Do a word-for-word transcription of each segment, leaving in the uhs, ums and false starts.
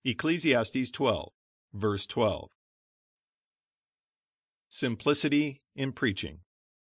Ecclesiastes twelve, verse twelve. Simplicity in preaching.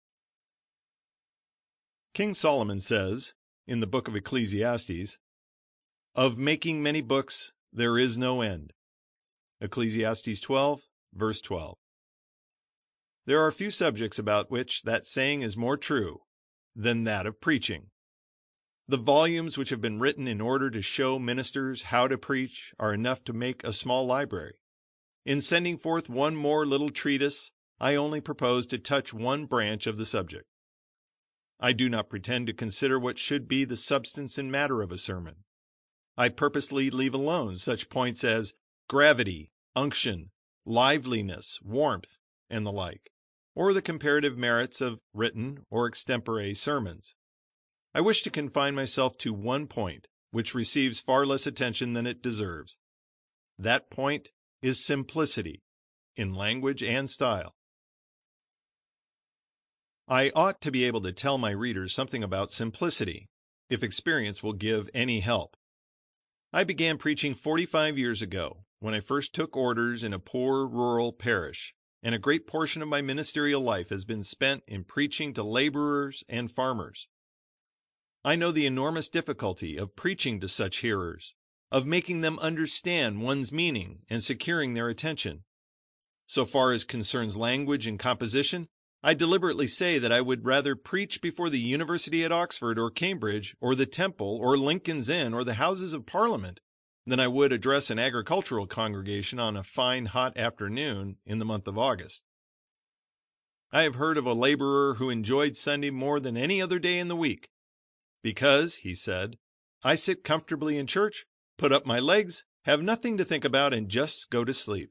King Solomon says in the book of Ecclesiastes, "Of making many books there is no end." Ecclesiastes twelve, verse twelve. There are few subjects about which that saying is more true than that of preaching. The volumes which have been written in order to show ministers how to preach are enough to make a small library. In sending forth one more little treatise, I only propose to touch one branch of the subject. I do not pretend to consider what should be the substance and matter of a sermon. I purposely leave alone such points as gravity, unction, liveliness, warmth, and the like, or the comparative merits of written or extempore sermons. I wish to confine myself to one point, which receives far less attention than it deserves. That point is simplicity in language and style. I ought to be able to tell my readers something about simplicity, if experience will give any help. I began preaching forty-five years ago, when I first took orders in a poor rural parish, and a great portion of my ministerial life has been spent in preaching to laborers and farmers. I know the enormous difficulty of preaching to such hearers, of making them understand one's meaning and securing their attention. So far as concerns language and composition, I deliberately say that I would rather preach before the University at Oxford or Cambridge or the Temple or Lincoln's Inn or the Houses of Parliament than I would address an agricultural congregation on a fine hot afternoon in the month of August. I have heard of a laborer who enjoyed Sunday more than any other day in the week, because, he said, I sit comfortably in church, put up my legs, have nothing to think about, and just go to sleep.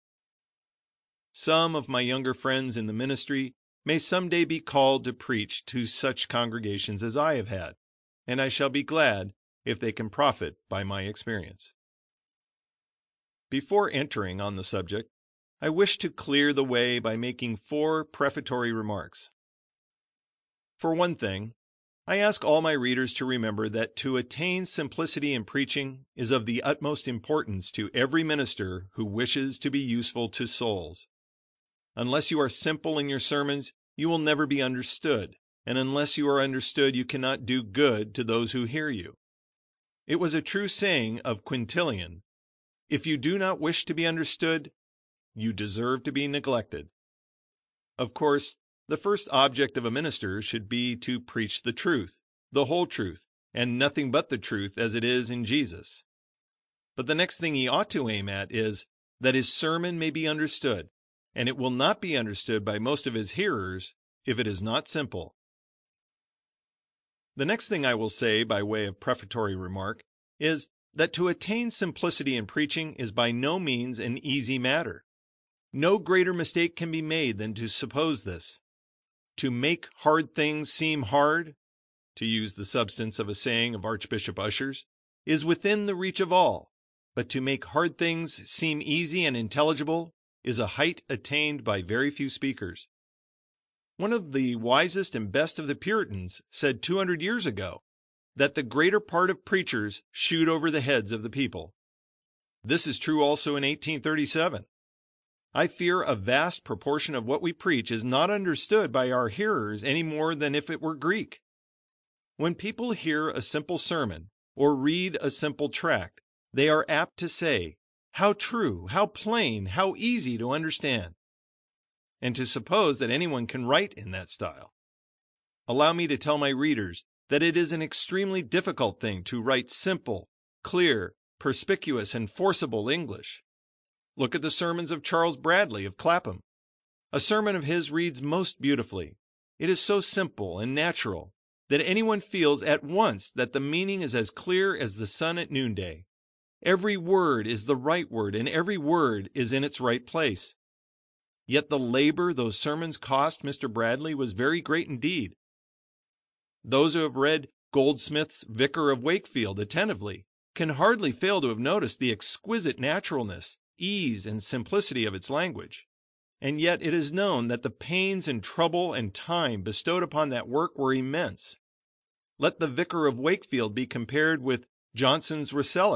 Some of my younger friends in the ministry may someday be called to preach to such congregations as I have had, and I shall be glad if they can profit by my experience. Before entering on the subject, I wish to clear the way by making four prefatory remarks. For one thing, I ask all my readers to remember that to attain simplicity in preaching is of the utmost importance to every minister who wishes to be useful to souls. Unless you are simple in your sermons, you will never be understood, and unless you are understood, you cannot do good to those who hear you. It was a true saying of Quintilian, "If you do not wish to be understood, you deserve to be neglected." Of course, the first object of a minister should be to preach the truth, the whole truth, and nothing but the truth as it is in Jesus. But the next thing he ought to aim at is that his sermon may be understood, and it will not be understood by most of his hearers if it is not simple. The next thing I will say by way of prefatory remark is that to attain simplicity in preaching is by no means an easy matter. No greater mistake can be made than to suppose this. To make hard things seem hard, to use the substance of a saying of Archbishop Usher's, is within the reach of all, but to make hard things seem easy and intelligible is a height attained by very few speakers. One of the wisest and best of the Puritans said two hundred years ago that the greater part of preachers shoot over the heads of the people. This is true also in eighteen thirty-seven. I fear a vast proportion of what we preach is not understood by our hearers any more than if it were Greek. When people hear a simple sermon or read a simple tract, they are apt to say, "How true, how plain, how easy to understand," and to suppose that anyone can write in that style. Allow me to tell my readers that it is an extremely difficult thing to write simple, clear, perspicuous, and forcible English. Look at the sermons of Charles Bradley of Clapham. A sermon of his reads most beautifully. It is so simple and natural that anyone feels at once that the meaning is as clear as the sun at noonday. Every word is the right word, and every word is in its right place. Yet the labor those sermons cost Mister Bradley was very great indeed. Those who have read Goldsmith's Vicar of Wakefield attentively can hardly fail to have noticed the exquisite naturalness, ease, and simplicity of its language. And yet it is known that the pains and trouble and time bestowed upon that work were immense. Let the Vicar of Wakefield be compared with Johnson's Rasselas,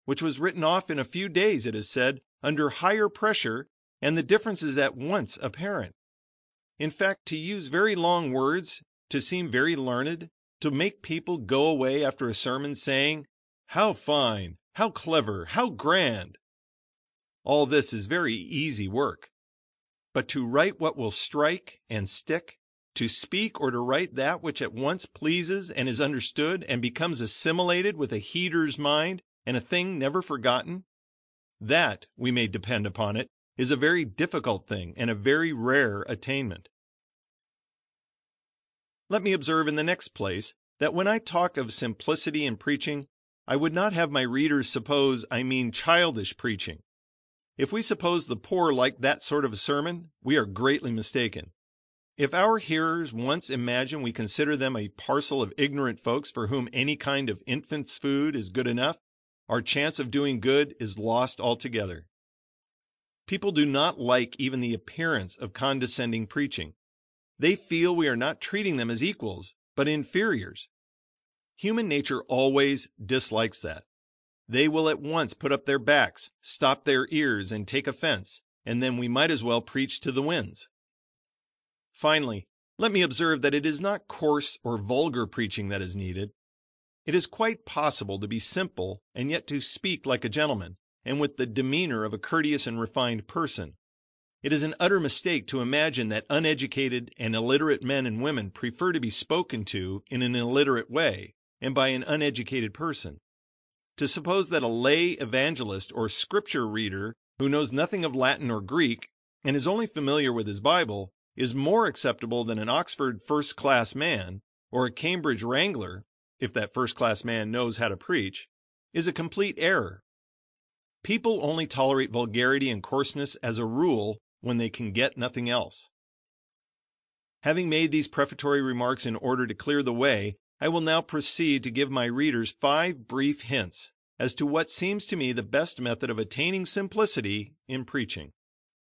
which was written off in a few days, it is said, under higher pressure, and the difference is at once apparent. In fact, to use very long words, to seem very learned, to make people go away after a sermon saying, "How fine, how clever, how grand!" All this is very easy work. But to write what will strike and stick, to speak or to write that which at once pleases and is understood and becomes assimilated with a hearer's mind and a thing never forgotten, that, we may depend upon it, is a very difficult thing and a very rare attainment. Let me observe in the next place that when I talk of simplicity in preaching, I would not have my readers suppose I mean childish preaching. If we suppose the poor like that sort of a sermon, we are greatly mistaken. If our hearers once imagine we consider them a parcel of ignorant folks for whom any kind of infant's food is good enough, our chance of doing good is lost altogether. People do not like even the appearance of condescending preaching. They feel we are not treating them as equals, but inferiors. Human nature always dislikes that. They will at once put up their backs, stop their ears, and take offense, and then we might as well preach to the winds. Finally, let me observe that it is not coarse or vulgar preaching that is needed. It is quite possible to be simple and yet to speak like a gentleman, and with the demeanor of a courteous and refined person. It is an utter mistake to imagine that uneducated and illiterate men and women prefer to be spoken to in an illiterate way and by an uneducated person. To suppose that a lay evangelist or scripture reader who knows nothing of Latin or Greek and is only familiar with his Bible is more acceptable than an Oxford first-class man or a Cambridge wrangler, if that first-class man knows how to preach, is a complete error. People only tolerate vulgarity and coarseness as a rule when they can get nothing else. Having made these prefatory remarks in order to clear the way, I will now proceed to give my readers five brief hints as to what seems to me the best method of attaining simplicity in preaching.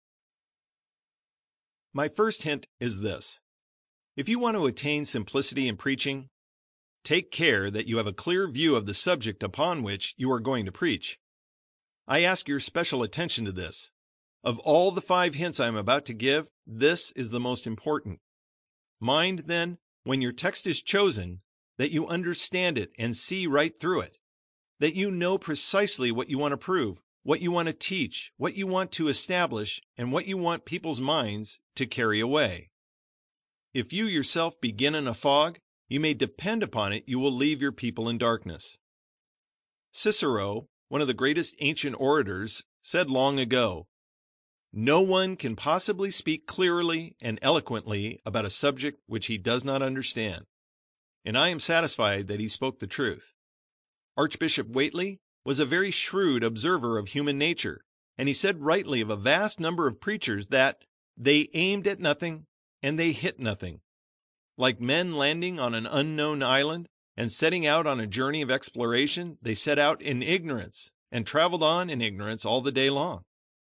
My first hint is this: if you want to attain simplicity in preaching, take care that you have a clear view of the subject upon which you are going to preach. I ask your special attention to this. Of all the five hints I am about to give, this is the most important. Mind, then, when your text is chosen, that you understand it and see right through it, that you know precisely what you want to prove, what you want to teach, what you want to establish, and what you want people's minds to carry away. If you yourself begin in a fog, you may depend upon it you will leave your people in darkness. Cicero, one of the greatest ancient orators, said long ago, "No one can possibly speak clearly and eloquently about a subject which he does not understand." And I am satisfied that he spoke the truth. Archbishop Whately was a very shrewd observer of human nature, and he said rightly of a vast number of preachers that they aimed at nothing and they hit nothing. Like men landing on an unknown island and setting out on a journey of exploration, they set out in ignorance and traveled on in ignorance all the day long.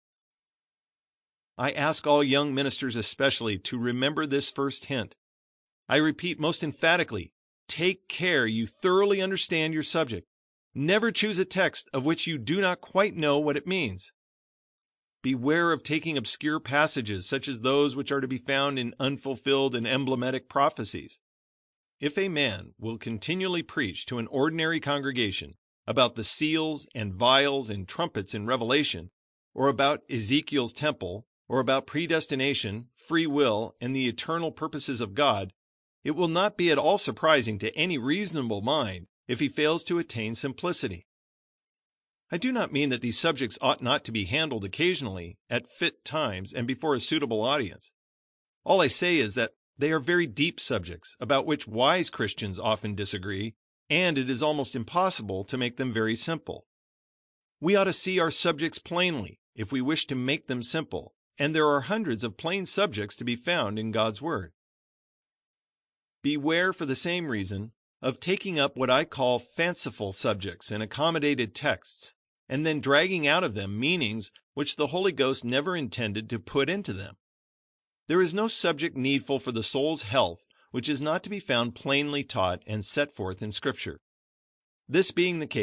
I ask all young ministers especially to remember this first hint. I repeat most emphatically, take care you thoroughly understand your subject. Never choose a text of which you do not quite know what it means. Beware of taking obscure passages such as those which are to be found in unfulfilled and emblematic prophecies. If a man will continually preach to an ordinary congregation about the seals and vials and trumpets in Revelation, or about Ezekiel's temple, or about predestination, free will, and the eternal purposes of God, it will not be at all surprising to any reasonable mind if he fails to attain simplicity. I do not mean that these subjects ought not to be handled occasionally, at fit times, and before a suitable audience. All I say is that they are very deep subjects, about which wise Christians often disagree, and it is almost impossible to make them very simple. We ought to see our subjects plainly if we wish to make them simple, and there are hundreds of plain subjects to be found in God's Word. Beware, for the same reason, of taking up what I call fanciful subjects and accommodated texts, and then dragging out of them meanings which the Holy Ghost never intended to put into them. There is no subject needful for the soul's health which is not to be found plainly taught and set forth in Scripture. This being the case,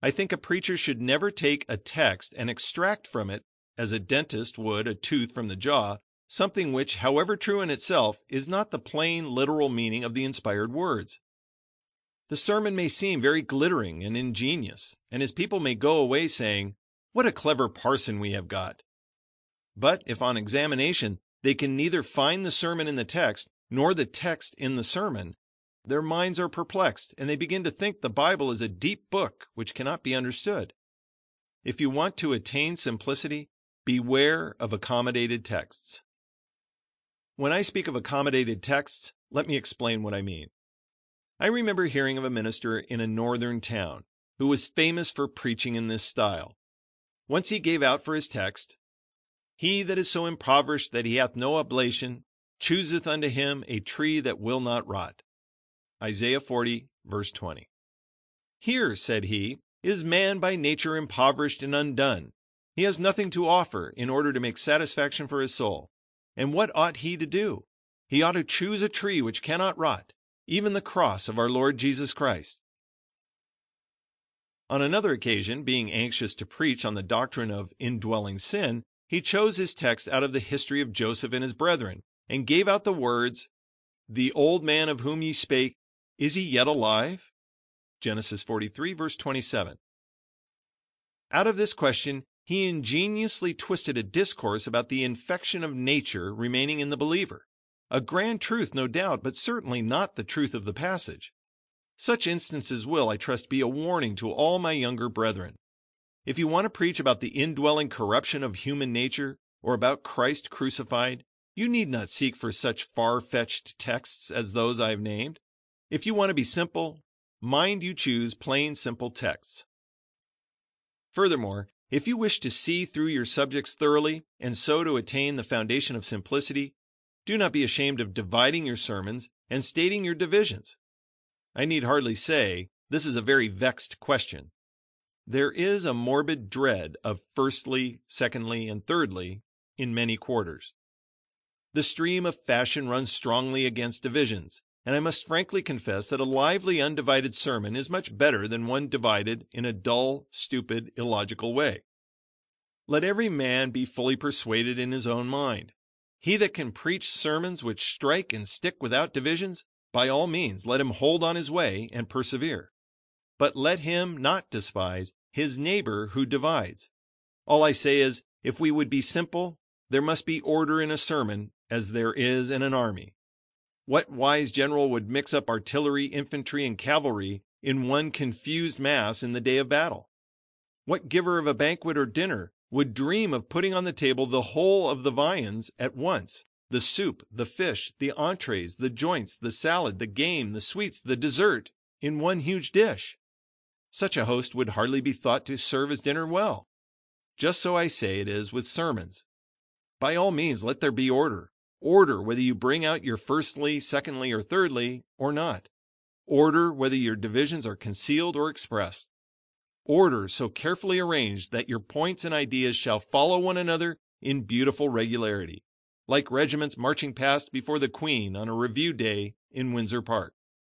I think a preacher should never take a text and extract from it, as a dentist would a tooth from the jaw, something which, however true in itself, is not the plain literal meaning of the inspired words. The sermon may seem very glittering and ingenious, and his people may go away saying, "What a clever parson we have got." But if on examination they can neither find the sermon in the text nor the text in the sermon, their minds are perplexed, and they begin to think the Bible is a deep book which cannot be understood. If you want to attain simplicity, beware of accommodated texts. When I speak of accommodated texts, let me explain what I mean. I remember hearing of a minister in a northern town who was famous for preaching in this style. Once he gave out for his text, "He that is so impoverished that he hath no oblation, chooseth unto him a tree that will not rot." Isaiah forty, verse twenty. "Here," said he, "is man by nature impoverished and undone. He has nothing to offer in order to make satisfaction for his soul. And what ought he to do? He ought to choose a tree which cannot rot, even the cross of our Lord Jesus Christ." On another occasion, being anxious to preach on the doctrine of indwelling sin, he chose his text out of the history of Joseph and his brethren, and gave out the words, "The old man of whom ye spake, is he yet alive?" Genesis forty-three, verse twenty-seven. Out of this question, he ingeniously twisted a discourse about the infection of nature remaining in the believer. A grand truth, no doubt, but certainly not the truth of the passage. Such instances will, I trust, be a warning to all my younger brethren. If you want to preach about the indwelling corruption of human nature, or about Christ crucified, you need not seek for such far-fetched texts as those I have named. If you want to be simple, mind you choose plain, simple texts. Furthermore, if you wish to see through your subjects thoroughly, and so to attain the foundation of simplicity, do not be ashamed of dividing your sermons and stating your divisions. I need hardly say, this is a very vexed question. There is a morbid dread of firstly, secondly, and thirdly in many quarters. The stream of fashion runs strongly against divisions, and I must frankly confess that a lively, undivided sermon is much better than one divided in a dull, stupid, illogical way. Let every man be fully persuaded in his own mind. He that can preach sermons which strike and stick without divisions, by all means let him hold on his way and persevere. But let him not despise his neighbor who divides. All I say is, if we would be simple, there must be order in a sermon as there is in an army. What wise general would mix up artillery, infantry, and cavalry in one confused mass in the day of battle? What giver of a banquet or dinner would dream of putting on the table the whole of the viands at once, the soup, the fish, the entrees, the joints, the salad, the game, the sweets, the dessert, in one huge dish? Such a host would hardly be thought to serve his dinner well. Just so I say it is with sermons. By all means let there be order. Order whether you bring out your firstly, secondly, or thirdly, or not. Order whether your divisions are concealed or expressed. Order so carefully arranged that your points and ideas shall follow one another in beautiful regularity, like regiments marching past before the Queen on a review day in Windsor Park.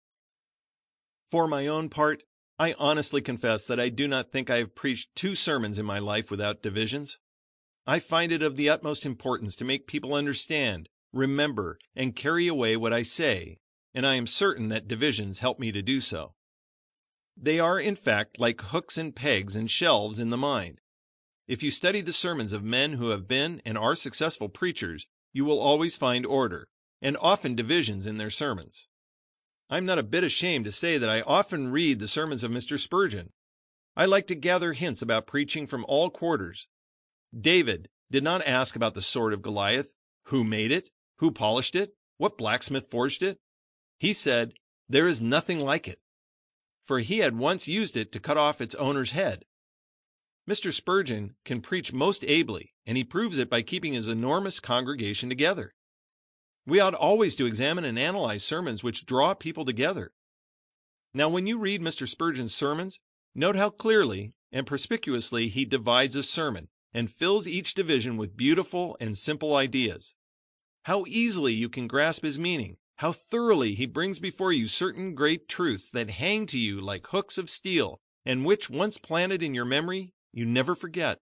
For my own part, I honestly confess that I do not think I have preached two sermons in my life without divisions. I find it of the utmost importance to make people understand, remember, and carry away what I say, and I am certain that divisions help me to do so. They are, in fact, like hooks and pegs and shelves in the mind. If you study the sermons of men who have been and are successful preachers, you will always find order, and often divisions in their sermons. I am not a bit ashamed to say that I often read the sermons of Mister Spurgeon. I like to gather hints about preaching from all quarters. David did not ask about the sword of Goliath, who made it, who polished it, what blacksmith forged it. He said, "There is nothing like it," for he had once used it to cut off its owner's head. Mister Spurgeon can preach most ably, and he proves it by keeping his enormous congregation together. We ought always to examine and analyze sermons which draw people together. Now, when you read Mister Spurgeon's sermons, note how clearly and perspicuously he divides a sermon and fills each division with beautiful and simple ideas. How easily you can grasp his meaning, how thoroughly he brings before you certain great truths that hang to you like hooks of steel and which once planted in your memory, you never forget.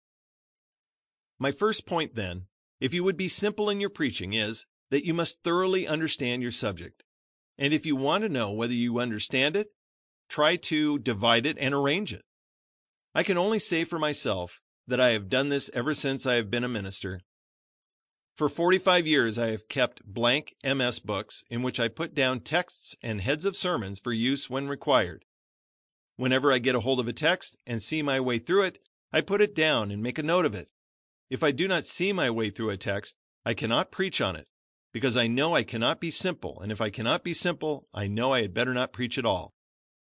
My first point, then, if you would be simple in your preaching, is that you must thoroughly understand your subject. And if you want to know whether you understand it, try to divide it and arrange it. I can only say for myself that I have done this ever since I have been a minister. For forty-five years I have kept blank M S books in which I put down texts and heads of sermons for use when required. Whenever I get a hold of a text and see my way through it, I put it down and make a note of it. If I do not see my way through a text, I cannot preach on it, because I know I cannot be simple, and if I cannot be simple, I know I had better not preach at all.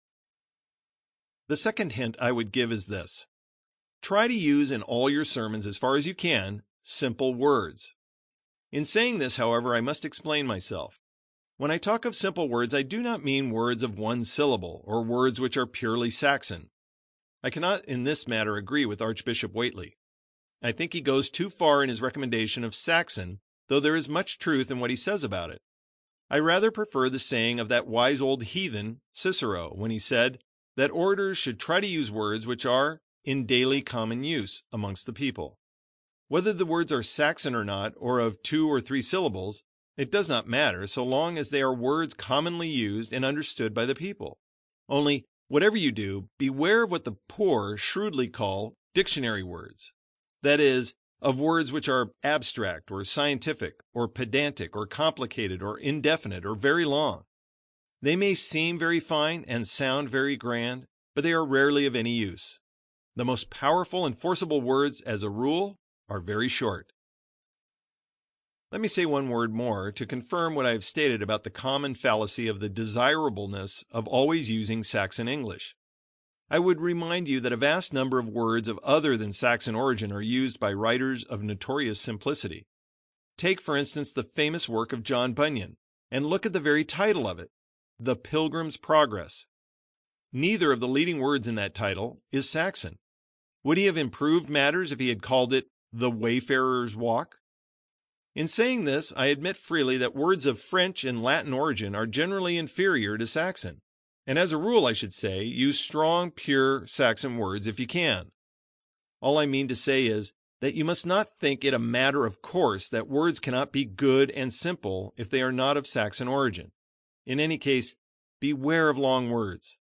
The second hint I would give is this. Try to use in all your sermons, as far as you can, simple words. In saying this, however, I must explain myself. When I talk of simple words, I do not mean words of one syllable, or words which are purely Saxon. I cannot in this matter agree with Archbishop Whately. I think he goes too far in his recommendation of Saxon, though there is much truth in what he says about it. I rather prefer the saying of that wise old heathen, Cicero, when he said that orators should try to use words which are in daily common use amongst the people. Whether the words are Saxon or not, or of two or three syllables, it does not matter so long as they are words commonly used and understood by the people. Only, whatever you do, beware of what the poor shrewdly call dictionary words. That is, of words which are abstract or scientific or pedantic or complicated or indefinite or very long. They may seem very fine and sound very grand, but they are rarely of any use. The most powerful and forcible words, as a rule, are very short. Let me say one word more to confirm what I have stated about the common fallacy of the desirableness of always using Saxon English. I would remind you that a vast number of words of other than Saxon origin are used by writers of notorious simplicity. Take, for instance, the famous work of John Bunyan, and look at the very title of it, The Pilgrim's Progress. Neither of the leading words in that title is Saxon. Would he have improved matters if he had called it The Wayfarer's Walk? In saying this, I admit freely that words of French and Latin origin are generally inferior to Saxon. And as a rule, I should say, use strong, pure Saxon words if you can. All I mean to say is that you must not think it a matter of course that words cannot be good and simple if they are not of Saxon origin. In any case, beware of long words.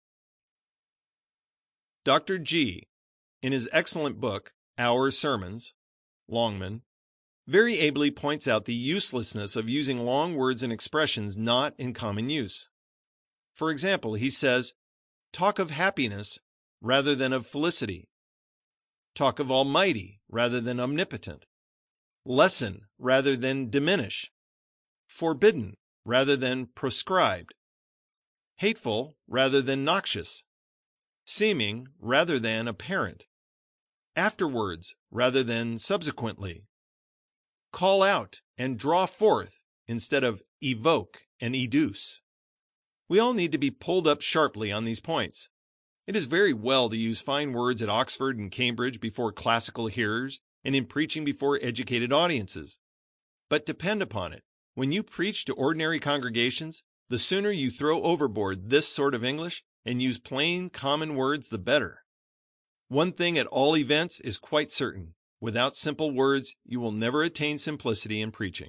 Doctor G, in his excellent book, Our Sermons, Longman, very ably points out the uselessness of using long words and expressions not in common use. For example, he says, talk of happiness rather than of felicity. Talk of almighty rather than omnipotent. Lessen rather than diminish. Forbidden rather than proscribed. Hateful rather than noxious. Seeming rather than apparent. Afterwards rather than subsequently. Call out and draw forth instead of evoke and educe. We all need to be pulled up sharply on these points. It is very well to use fine words at Oxford and Cambridge before classical hearers and in preaching before educated audiences. But depend upon it, when you preach to ordinary congregations, the sooner you throw overboard this sort of English and use plain common words, the better. One thing at all events is quite certain. Without simple words, you will never attain simplicity in preaching.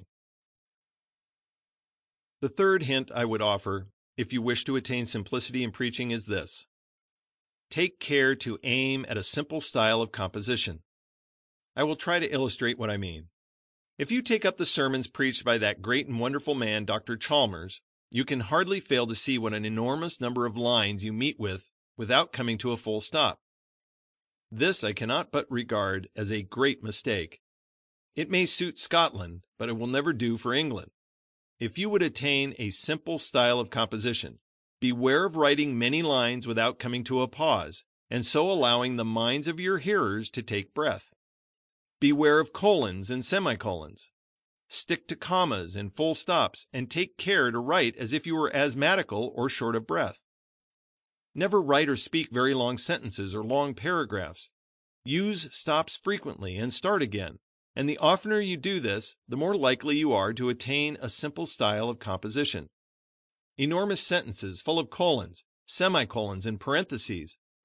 The third hint I would offer, if you wish to attain simplicity in preaching, is this. Take care to aim at a simple style of composition. I will try to illustrate what I mean. If you take up the sermons preached by that great and wonderful man, Doctor Chalmers, you can hardly fail to see what an enormous number of lines you meet with without coming to a full stop. This I cannot but regard as a great mistake. It may suit Scotland, but it will never do for England. If you would attain a simple style of composition, beware of writing many lines without coming to a pause, and so allowing the minds of your hearers to take breath. Beware of colons and semicolons. Stick to commas and full stops, and take care to write as if you were asthmatical or short of breath. Never write or speak very long sentences or long paragraphs. Use stops frequently and start again, and the oftener you do this, the more likely you are to attain a simple style of composition. Enormous sentences full of colons, semicolons, and parentheses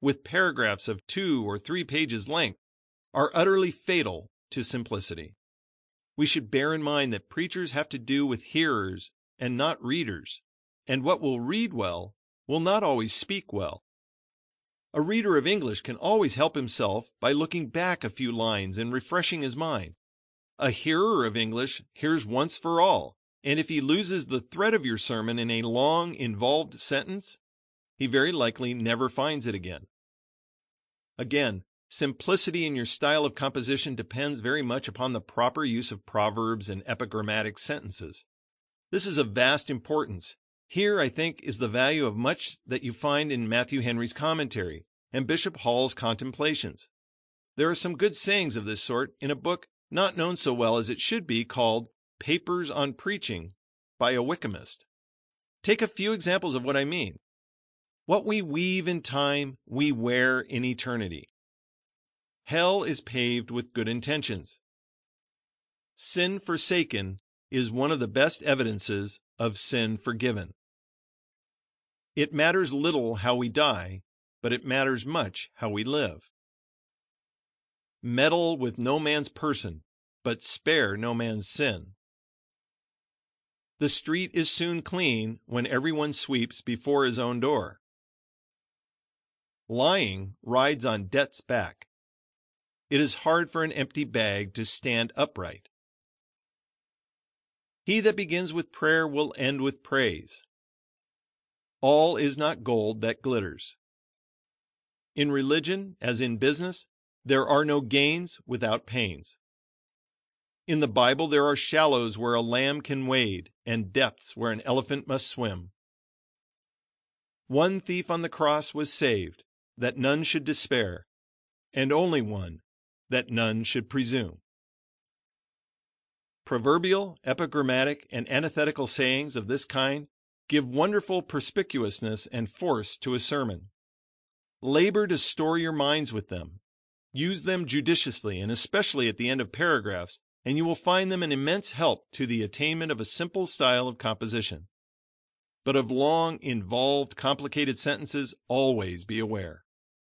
with paragraphs of two or three pages length, are utterly fatal to simplicity. We should bear in mind that preachers have to do with hearers and not readers, and what will read well will not always speak well. A reader of English can always help himself by looking back a few lines and refreshing his mind. A hearer of English hears once for all, and if he loses the thread of your sermon in a long, involved sentence, he very likely never finds it again. Again, simplicity in your style of composition depends very much upon the proper use of proverbs and epigrammatic sentences. This is of vast importance. Here, I think, is the value of much that you find in Matthew Henry's commentary and Bishop Hall's contemplations. There are some good sayings of this sort in a book not known so well as it should be, called Papers on Preaching by a Wykamist. Take a few examples of what I mean. What we weave in time, we wear in eternity. Hell is paved with good intentions. Sin forsaken is one of the best evidences of sin forgiven. It matters little how we die, but it matters much how we live. Meddle with no man's person, but spare no man's sin. The street is soon clean when everyone sweeps before his own door. Lying rides on debt's back. It is hard for an empty bag to stand upright. He that begins with prayer will end with praise. All is not gold that glitters. In religion, as in business, there are no gains without pains. In the Bible, there are shallows where a lamb can wade, and depths where an elephant must swim. One thief on the cross was saved, that none should despair, and only one, that none should presume. Proverbial, epigrammatic, and antithetical sayings of this kind give wonderful perspicuousness and force to a sermon. Labor to store your minds with them. Use them judiciously, and especially at the end of paragraphs, and you will find them an immense help to the attainment of a simple style of composition. But of long, involved, complicated sentences, always be aware.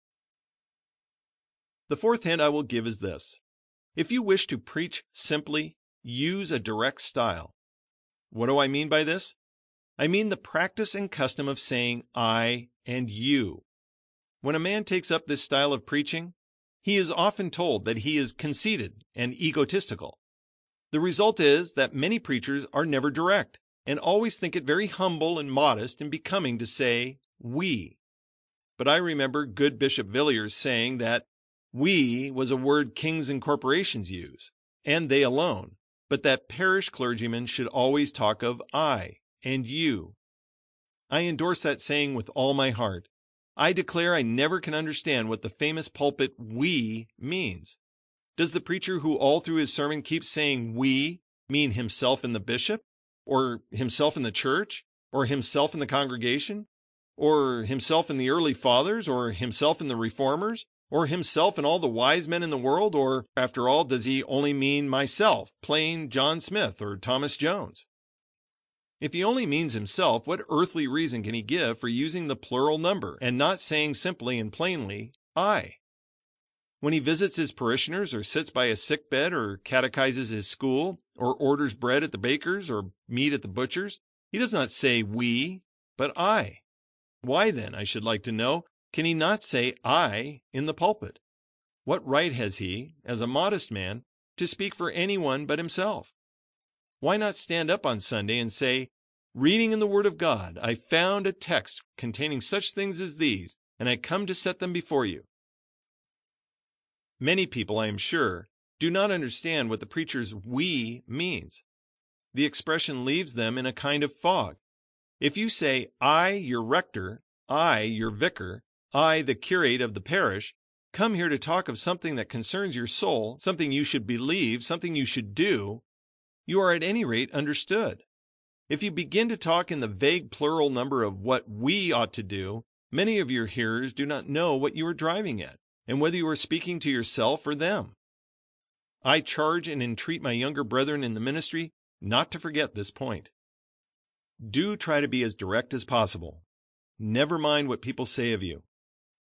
The fourth hint I will give is this. If you wish to preach simply, use a direct style. What do I mean by this? I mean the practice and custom of saying I and you. When a man takes up this style of preaching, he is often told that he is conceited and egotistical. The result is that many preachers are never direct and always think it very humble and modest and becoming to say we. But I remember good Bishop Villiers saying that we was a word kings and corporations use, and they alone, but that parish clergymen should always talk of I and you. I endorse that saying with all my heart. I declare I never can understand what the famous pulpit we means. Does the preacher who all through his sermon keeps saying we mean himself and the bishop, or himself in the church, or himself in the congregation, or himself in the early fathers, or himself in the reformers, or himself and all the wise men in the world, or, after all, does he only mean myself, plain John Smith or Thomas Jones? If he only means himself, what earthly reason can he give for using the plural number and not saying simply and plainly, I? When he visits his parishioners or sits by a sick bed or catechizes his school or orders bread at the baker's or meat at the butcher's, he does not say we, but I. Why then, I should like to know, can he not say I in the pulpit? What right has he, as a modest man, to speak for anyone but himself? Why not stand up on Sunday and say, reading in the Word of God, I found a text containing such things as these, and I come to set them before you? Many people, I am sure, do not understand what the preacher's we means. The expression leaves them in a kind of fog. If you say, I, your rector, I, your vicar, I, the curate of the parish, come here to talk of something that concerns your soul, something you should believe, something you should do, you are at any rate understood. If you begin to talk in the vague plural number of what we ought to do, many of your hearers do not know what you are driving at, and whether you are speaking to yourself or them. I charge and entreat my younger brethren in the ministry not to forget this point. Do try to be as direct as possible. Never mind what people say of you.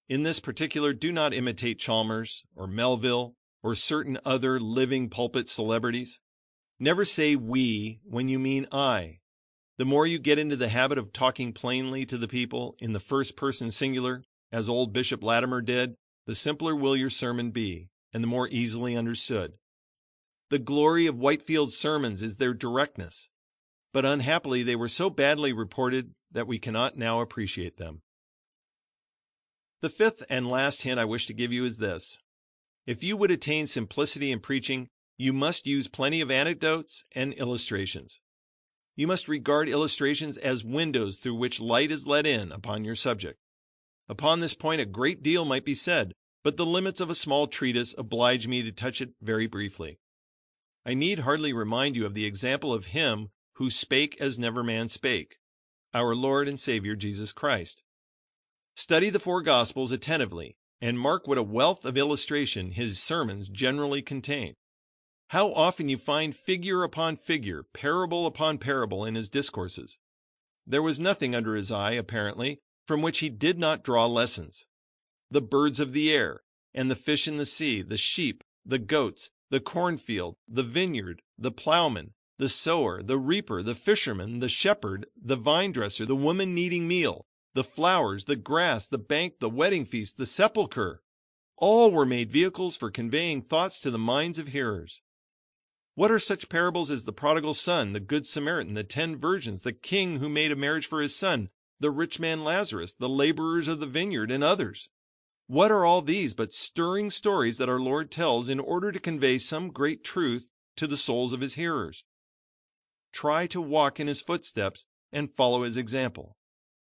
In this particular, do not imitate Chalmers or Melville or certain other living pulpit celebrities. Never say we when you mean I. The more you get into the habit of talking plainly to the people in the first person singular, as old Bishop Latimer did, the simpler will your sermon be, and the more easily understood. The glory of Whitefield's sermons is their directness, but unhappily they were so badly reported that we cannot now appreciate them. The fifth and last hint I wish to give you is this. If you would attain simplicity in preaching, you must use plenty of anecdotes and illustrations. You must regard illustrations as windows through which light is let in upon your subject. Upon this point a great deal might be said, but the limits of a small treatise oblige me to touch it very briefly. I need hardly remind you of the example of him who spake as never man spake, our Lord and Savior Jesus Christ. Study the four Gospels attentively, and mark what a wealth of illustration his sermons generally contain. How often you find figure upon figure, parable upon parable in his discourses. There was nothing under his eye, apparently, from which he did not draw lessons. The birds of the air, and the fish in the sea, the sheep, the goats, the cornfield, the vineyard, the plowman, the sower, the reaper, the fisherman, the shepherd, the vine dresser, the woman kneading meal, the flowers, the grass, the bank, the wedding feast, the sepulchre, all were made vehicles for conveying thoughts to the minds of hearers. What are such parables as the prodigal son, the good Samaritan, the ten virgins, the king who made a marriage for his son, the rich man Lazarus, the laborers of the vineyard, and others? What are all these but stirring stories that our Lord tells in order to convey some great truth to the souls of his hearers? Try to walk in his footsteps and follow his example.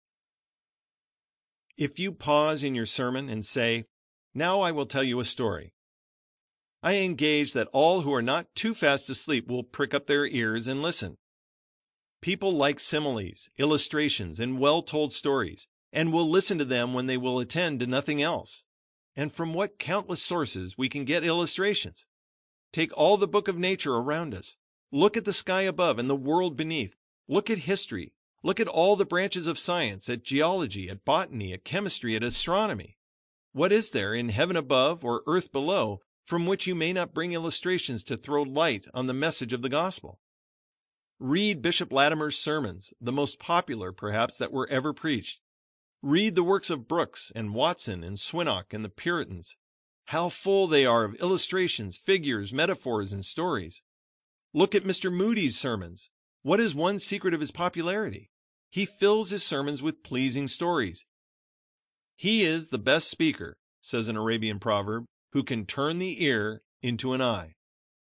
If you pause in your sermon and say, "Now I will tell you a story," I engage that all who are not too fast asleep will prick up their ears and listen. People like similes, illustrations, and well-told stories, and will listen to them when they will attend to nothing else. And from what countless sources we can get illustrations. Take all the book of nature around us. Look at the sky above and the world beneath. Look at history. Look at all the branches of science, at geology, at botany, at chemistry, at astronomy. What is there in heaven above or earth below from which you may not bring illustrations to throw light on the message of the gospel? Read Bishop Latimer's sermons, the most popular, perhaps, that were ever preached. Read the works of Brooks and Watson and Swinnock and the Puritans. How full they are of illustrations, figures, metaphors, and stories. Look at Mister Moody's sermons. What is one secret of his popularity? He fills his sermons with pleasing stories. He is the best speaker, says an Arabian proverb, who can turn the ear into an eye.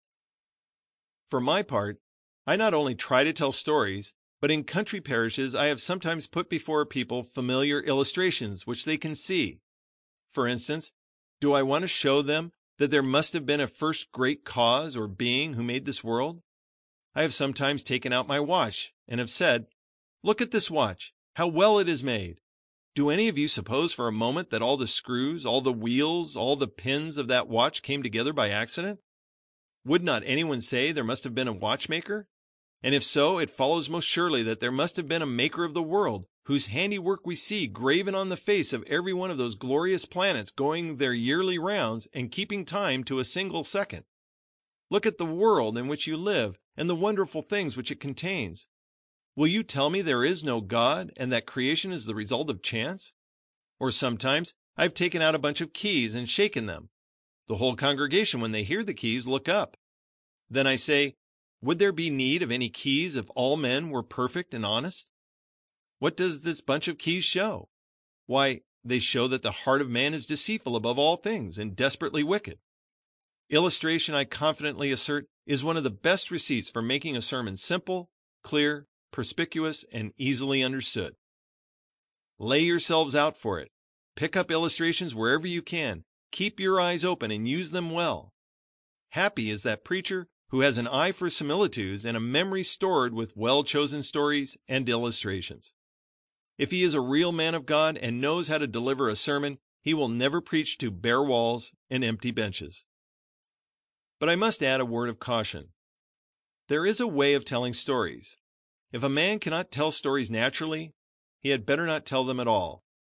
For my part, I not only try to tell stories, but in country parishes I have sometimes put before people familiar illustrations which they can see. For instance, do I want to show them that there must have been a first great cause or being who made this world? I have sometimes taken out my watch and have said, "Look at this watch, how well it is made. Do any of you suppose for a moment that all the screws, all the wheels, all the pins of that watch came together by accident? Would not anyone say there must have been a watchmaker? And if so, it follows most surely that there must have been a maker of the world, whose handiwork we see graven on the face of every one of those glorious planets going their yearly rounds and keeping time to a single second. Look at the world in which you live and the wonderful things which it contains. Will you tell me there is no God and that creation is the result of chance? Or sometimes I've taken out a bunch of keys and shaken them. The whole congregation, when they hear the keys, look up. Then I say, would there be need of any keys if all men were perfect and honest? What does this bunch of keys show? Why, they show that the heart of man is deceitful above all things and desperately wicked. Illustration, I confidently assert, is one of the best receipts for making a sermon simple, clear, perspicuous, and easily understood. Lay yourselves out for it. Pick up illustrations wherever you can. Keep your eyes open and use them well. Happy is that preacher who has an eye for similitudes and a memory stored with well-chosen stories and illustrations. If he is a real man of God and knows how to deliver a sermon, he will never preach to bare walls and empty benches. But I must add a word of caution. There is a way of telling stories. If a man cannot tell stories naturally, he had better not tell them at all.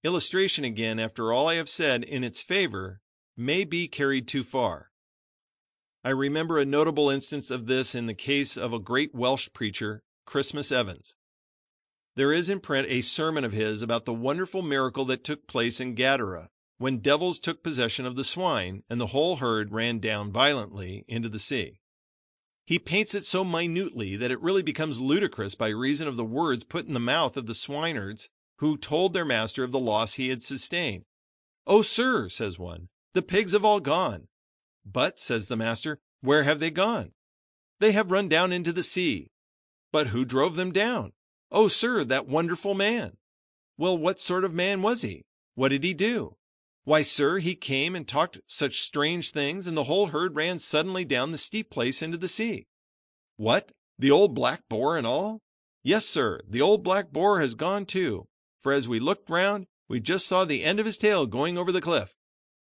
Illustration again, after all I have said in its favor, may be carried too far. I remember a notable instance of this in the case of a great Welsh preacher, Christmas Evans. There is in print a sermon of his about the wonderful miracle that took place in Gadara, when devils took possession of the swine and the whole herd ran down violently into the sea. He paints it so minutely that it really becomes ludicrous by reason of the words put in the mouth of the swineherds who told their master of the loss he had sustained. "Oh, sir," says one, "the pigs have all gone." "But," says the master, "where have they gone?" "They have run down into the sea." "But who drove them down?" "Oh, sir, that wonderful man." "Well, what sort of man was he? What did he do?" "Why, sir, he came and talked such strange things, and the whole herd ran suddenly down the steep place into the sea." "What, the old black boar and all?" "Yes, sir, the old black boar has gone too, for as we looked round, we just saw the end of his tail going over the cliff."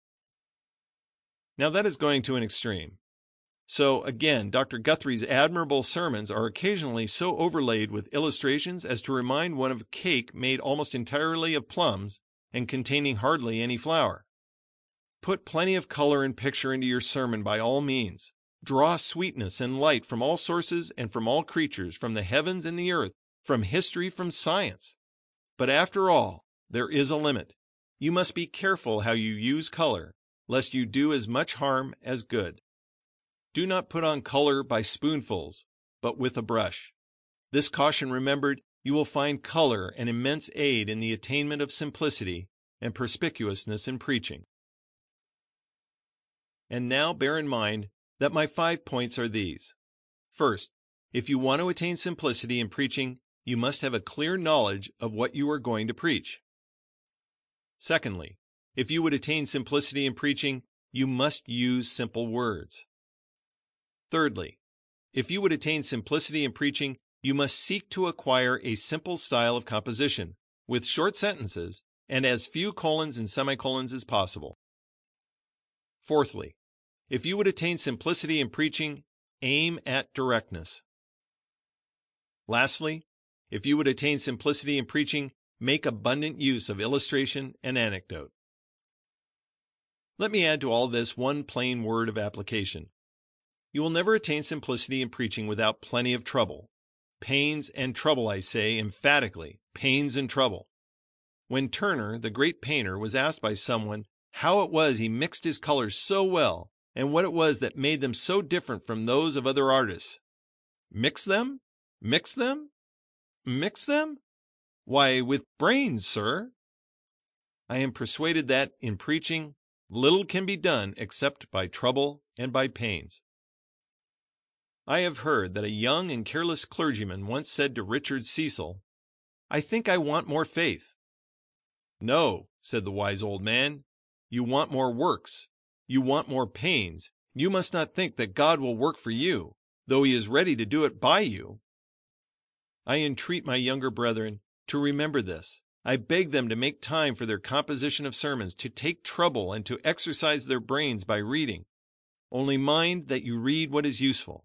Now that is going to an extreme. So, again, Doctor Guthrie's admirable sermons are occasionally so overlaid with illustrations as to remind one of a cake made almost entirely of plums and containing hardly any flour. Put plenty of color and picture into your sermon by all means. Draw sweetness and light from all sources and from all creatures, from the heavens and the earth, from history, from science. But after all, there is a limit. You must be careful how you use color, lest you do as much harm as good. Do not put on color by spoonfuls, but with a brush. This caution remembered, you will find color an immense aid in the attainment of simplicity and perspicuousness in preaching. And now bear in mind that my five points are these. First, if you want to attain simplicity in preaching, you must have a clear knowledge of what you are going to preach. Secondly, if you would attain simplicity in preaching, you must use simple words. Thirdly, if you would attain simplicity in preaching, you must seek to acquire a simple style of composition, with short sentences and as few colons and semicolons as possible. Fourthly, if you would attain simplicity in preaching, aim at directness. Lastly, if you would attain simplicity in preaching, make abundant use of illustration and anecdote. Let me add to all this one plain word of application. You will never attain simplicity in preaching without plenty of trouble. Pains and trouble, I say emphatically, pains and trouble. When Turner, the great painter, was asked by someone how it was he mixed his colors so well, and what it was that made them so different from those of other artists. Mix them? Mix them? Mix them? Why, with brains, sir. I am persuaded that, in preaching, little can be done except by trouble and by pains. I have heard that a young and careless clergyman once said to Richard Cecil, "I think I want more faith." "No," said the wise old man, "you want more works. You want more pains. You must not think that God will work for you, though he is ready to do it by you." I entreat my younger brethren to remember this. I beg them to make time for their composition of sermons, to take trouble and to exercise their brains by reading. Only mind that you read what is useful.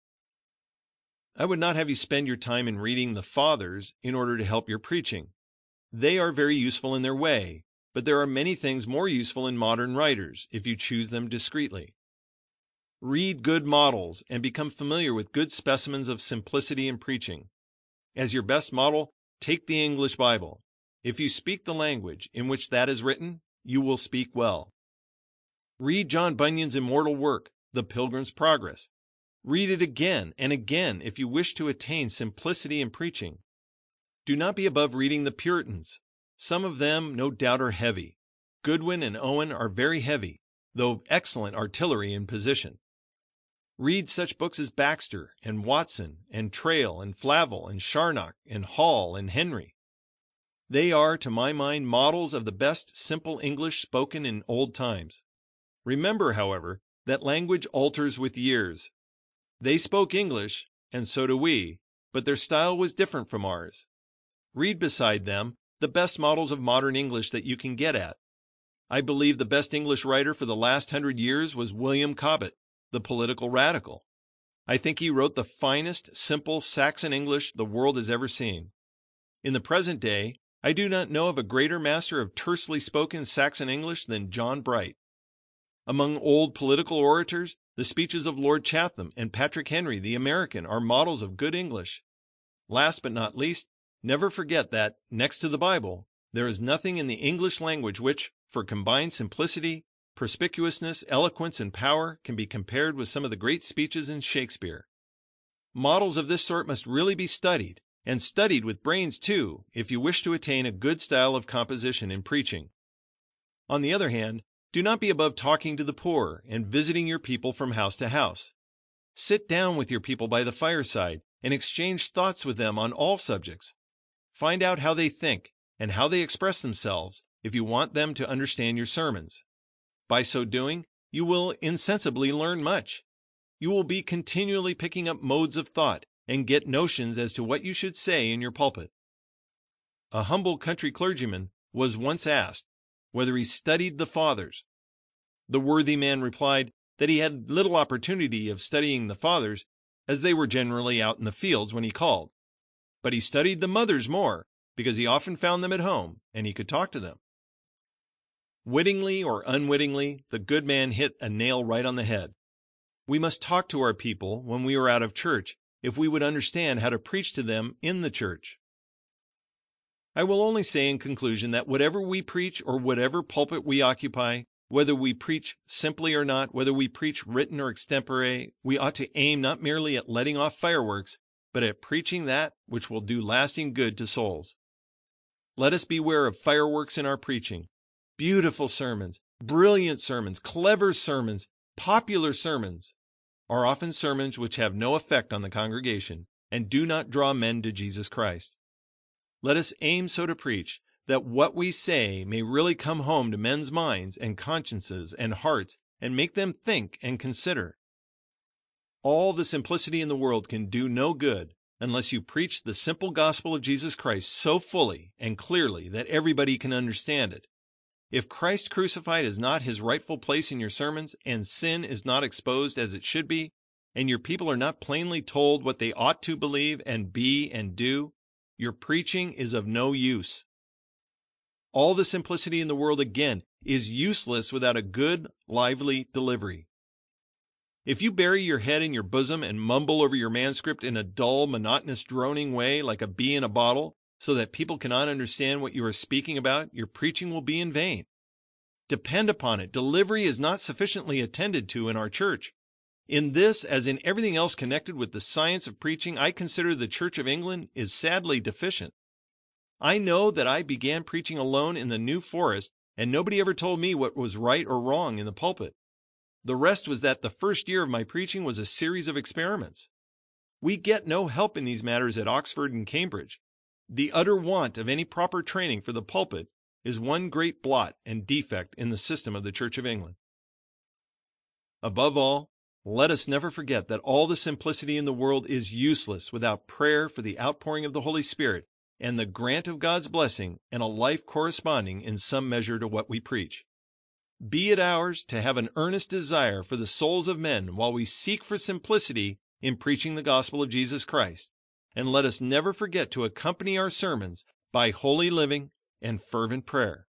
I would not have you spend your time in reading the Fathers in order to help your preaching. They are very useful in their way, but there are many things more useful in modern writers, if you choose them discreetly. Read good models and become familiar with good specimens of simplicity in preaching. As your best model, take the English Bible. If you speak the language in which that is written, you will speak well. Read John Bunyan's immortal work, The Pilgrim's Progress. Read it again and again if you wish to attain simplicity in preaching. Do not be above reading the Puritans. Some of them, no doubt, are heavy. Goodwin and Owen are very heavy, though excellent artillery in position. Read such books as Baxter and Watson and Trail and Flavel and Charnock and Hall and Henry. They are, to my mind, models of the best simple English spoken in old times. Remember, however, that language alters with years. They spoke English, and so do we, but their style was different from ours. Read beside them the best models of modern English that you can get at. I believe the best English writer for the last hundred years was William Cobbett, the political radical. I think he wrote the finest, simple Saxon English the world has ever seen. In the present day, I do not know of a greater master of tersely spoken Saxon English than John Bright. Among old political orators, the speeches of Lord Chatham and Patrick Henry, the American, are models of good English. Last but not least, never forget that, next to the Bible, there is nothing in the English language which, for combined simplicity, perspicuousness, eloquence, and power, can be compared with some of the great speeches in Shakespeare. Models of this sort must really be studied, and studied with brains too, if you wish to attain a good style of composition in preaching. On the other hand, do not be above talking to the poor and visiting your people from house to house. Sit down with your people by the fireside and exchange thoughts with them on all subjects. Find out how they think and how they express themselves if you want them to understand your sermons. By so doing, you will insensibly learn much. You will be continually picking up modes of thought and get notions as to what you should say in your pulpit. A humble country clergyman was once asked whether he studied the Fathers. The worthy man replied that he had little opportunity of studying the Fathers, as they were generally out in the fields when he called. But he studied the Mothers more, because he often found them at home, and he could talk to them. Wittingly or unwittingly, the good man hit a nail right on the head. We must talk to our people when we are out of church, if we would understand how to preach to them in the church. I will only say in conclusion that whatever we preach or whatever pulpit we occupy, whether we preach simply or not, whether we preach written or extempore, we ought to aim not merely at letting off fireworks, but at preaching that which will do lasting good to souls. Let us beware of fireworks in our preaching. Beautiful sermons, brilliant sermons, clever sermons, popular sermons are often sermons which have no effect on the congregation and do not draw men to Jesus Christ. Let us aim so to preach that what we say may really come home to men's minds and consciences and hearts and make them think and consider. All the simplicity in the world can do no good unless you preach the simple gospel of Jesus Christ so fully and clearly that everybody can understand it. If Christ crucified is not his rightful place in your sermons, and sin is not exposed as it should be, and your people are not plainly told what they ought to believe and be and do, your preaching is of no use. All the simplicity in the world, again, is useless without a good, lively delivery. If you bury your head in your bosom and mumble over your manuscript in a dull, monotonous, droning way like a bee in a bottle, so that people cannot understand what you are speaking about, your preaching will be in vain. Depend upon it, delivery is not sufficiently attended to in our church. In this, as in everything else connected with the science of preaching, I consider the Church of England is sadly deficient. I know that I began preaching alone in the New Forest, and nobody ever told me what was right or wrong in the pulpit. The rest was that the first year of my preaching was a series of experiments. We get no help in these matters at Oxford and Cambridge. The utter want of any proper training for the pulpit is one great blot and defect in the system of the Church of England. Above all, let us never forget that all the simplicity in the world is useless without prayer for the outpouring of the Holy Spirit and the grant of God's blessing and a life corresponding in some measure to what we preach. Be it ours to have an earnest desire for the souls of men while we seek for simplicity in preaching the gospel of Jesus Christ, and let us never forget to accompany our sermons by holy living and fervent prayer.